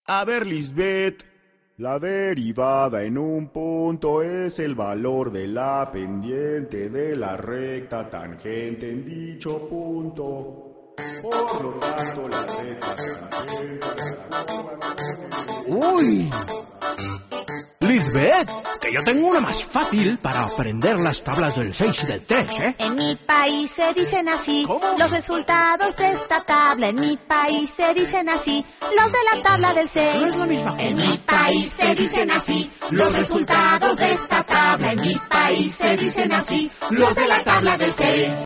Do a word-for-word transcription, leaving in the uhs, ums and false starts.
A ver, Lisbeth, la derivada en un punto es el valor de la pendiente de la recta tangente en dicho punto. Por lo tanto, la recta tangente... ¡Uy! Lisbeth, que yo tengo una más fácil para aprender las tablas del seis y del tres, ¿eh? En mi país se dicen así. ¿Cómo? Los resultados de esta tabla. En mi país se dicen así. Los de la tabla del seis. No es la misma cosa. En mi país se dicen así. Los resultados de esta tabla. En mi país se dicen así. Los de la tabla del seis.